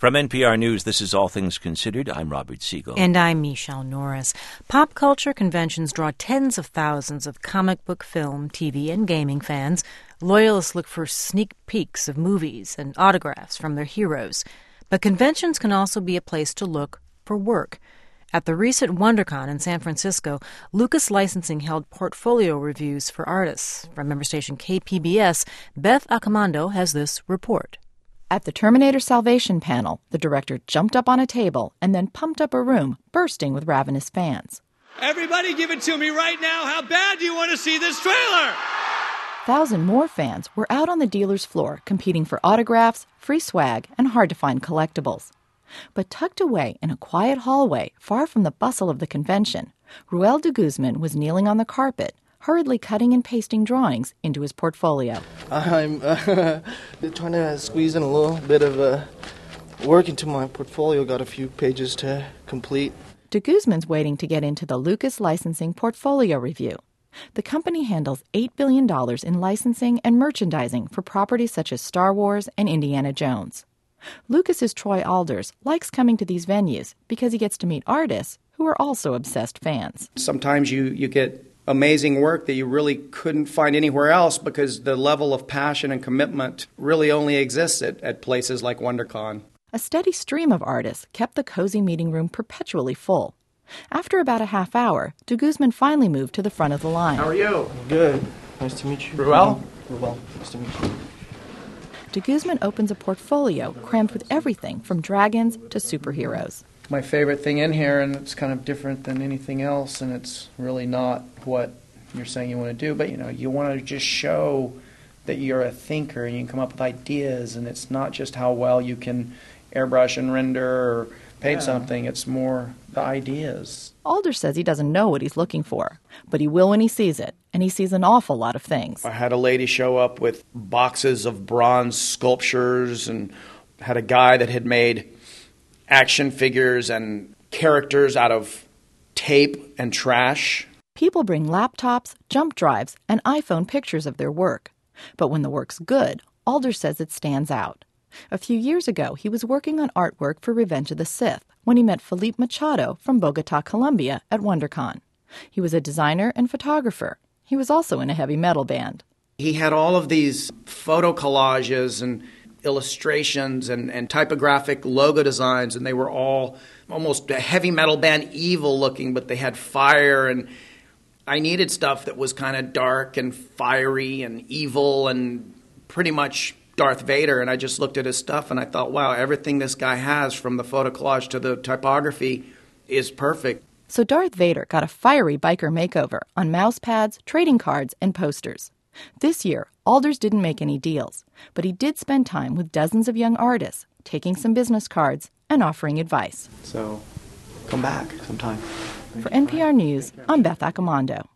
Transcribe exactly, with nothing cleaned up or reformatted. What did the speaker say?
From N P R News, this is All Things Considered. I'm Robert Siegel. And I'm Michelle Norris. Pop culture conventions draw tens of thousands of comic book, film, T V, and gaming fans. Loyalists look for sneak peeks of movies and autographs from their heroes. But conventions can also be a place to look for work. At the recent WonderCon in San Francisco, Lucas Licensing held portfolio reviews for artists. From member station K P B S, Beth Accomando has this report. At the Terminator Salvation panel, the director jumped up on a table and then pumped up a room, bursting with ravenous fans. Everybody give it to me right now. How bad do you want to see this trailer? Thousand more fans were out on the dealer's floor competing for autographs, free swag, and hard-to-find collectibles. But tucked away in a quiet hallway far from the bustle of the convention, Ruel de Guzman was kneeling on the carpet, hurriedly cutting and pasting drawings into his portfolio. I'm uh, trying to squeeze in a little bit of uh, work into my portfolio. Got a few pages to complete. De Guzman's waiting to get into the Lucas Licensing Portfolio Review. The company handles eight billion dollars in licensing and merchandising for properties such as Star Wars and Indiana Jones. Lucas's Troy Alders likes coming to these venues because he gets to meet artists who are also obsessed fans. Sometimes you, you get amazing work that you really couldn't find anywhere else because the level of passion and commitment really only exists at, at places like WonderCon. A steady stream of artists kept the cozy meeting room perpetually full. After about a half hour, de Guzman finally moved to the front of the line. How are you? Good. Nice to meet you. Ruel? Ruel. Nice to meet you. De Guzman opens a portfolio crammed with everything from dragons to superheroes. My favorite thing in here, and it's kind of different than anything else, and it's really not what you're saying you want to do, but you know, you want to just show that you're a thinker and you can come up with ideas, and it's not just how well you can airbrush and render or paint yeah. something, it's more the ideas. Alders says he doesn't know what he's looking for, but he will when he sees it, and he sees an awful lot of things. I had a lady show up with boxes of bronze sculptures, and had a guy that had made action figures and characters out of tape and trash. People bring laptops, jump drives, and iPhone pictures of their work. But when the work's good, Alders says it stands out. A few years ago, he was working on artwork for Revenge of the Sith when he met Felipe Machado from Bogota, Colombia at WonderCon. He was a designer and photographer. He was also in a heavy metal band. He had all of these photo collages and illustrations and, and typographic logo designs, and they were all almost a heavy metal band evil looking, but they had fire, and I needed stuff that was kind of dark and fiery and evil and pretty much Darth Vader, and I just looked at his stuff and I thought, wow, everything this guy has from the photo collage to the typography is perfect. So Darth Vader got a fiery biker makeover on mouse pads, trading cards, and posters. This year, Alders didn't make any deals, but he did spend time with dozens of young artists, taking some business cards and offering advice. So, come back sometime. For N P R News, I'm Beth Accomando.